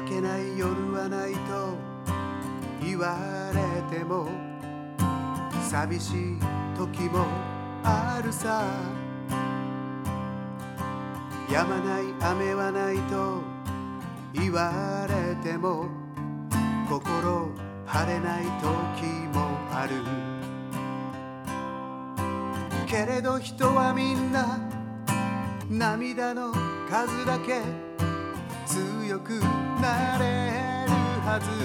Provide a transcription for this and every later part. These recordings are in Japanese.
明けない夜はないと言われても寂しい時もあるさ。止まない雨はないと言われても心晴れない時もあるけれど人はみんな涙の数だけ強くなれるはず。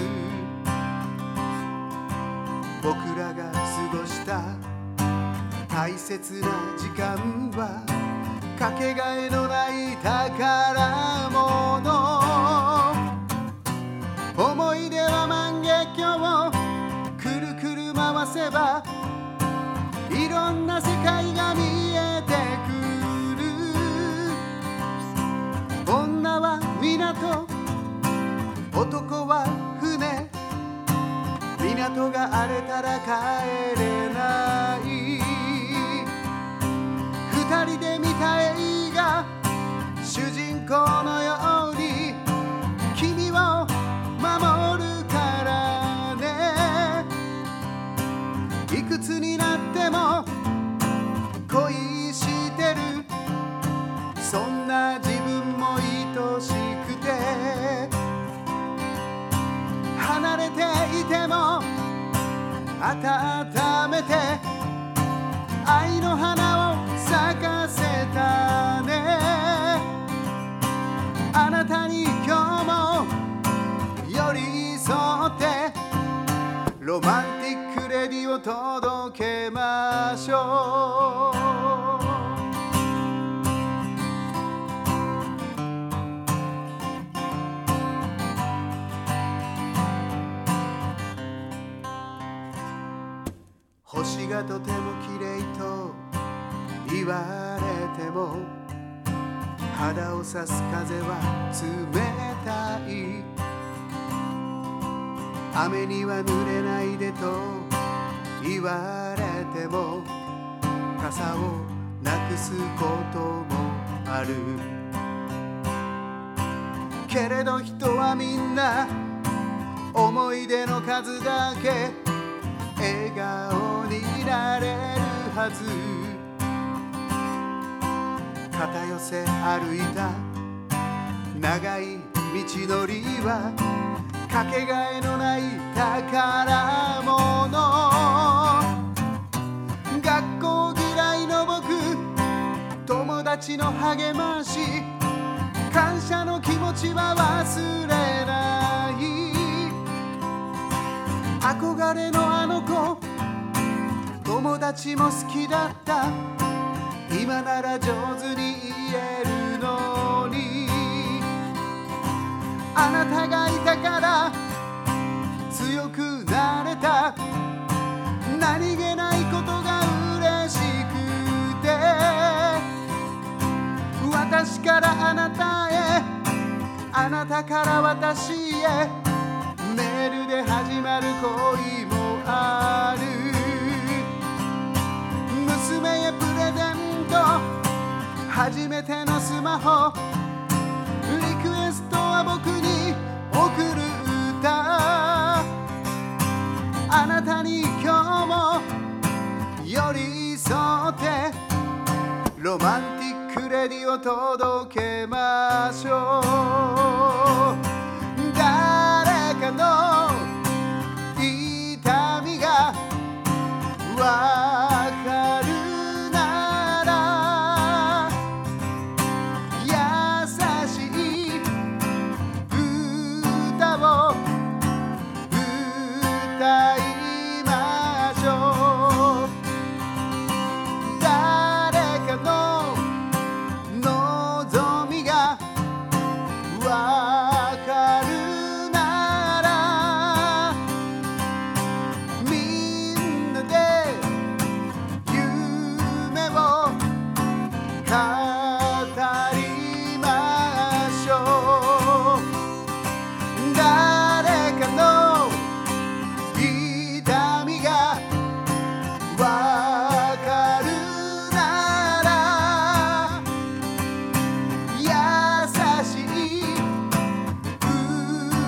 僕らが過ごした大切な時間はかけがえのない宝物。思い出は万華鏡をくるくる回せばいろんな世界が見えてくる。女は港、男は船、港が荒れたら帰れない。二人で見た映画、主人公のように君を守るからね。いくつになっても恋してる、そんな自分も愛しくて。離れていても温めて愛の花を咲かせたね。あなたに今日も寄り添ってロマンティックレディを届けましょう。星がとても綺麗と言われても肌を刺す風は冷たい。雨には濡れないでと言われても傘をなくすこともあるけれど人はみんな思い出の数だけ笑顔になれるはず。肩寄せ歩いた長い道のりはかけがえのない宝物。学校嫌いの僕、友達の励まし感謝の気持ちは忘れない。憧れのあの子、友達も好きだった。今なら上手に言えるのに。あなたがいたから強くなれた。何気ないことが嬉しくて私からあなたへ、あなたから私へメールで始まる恋もある。娘へプレゼント、初めてのスマホ、リクエストは僕に送る歌。あなたに今日も寄り添ってロマンティックレディを届けましょう。誰かの痛みがわかるなら優しい歌を歌いましょう。誰かの望みがわかるならみんなで夢を語りましょう。誰かの痛みがわかるなら優しい歌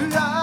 ラ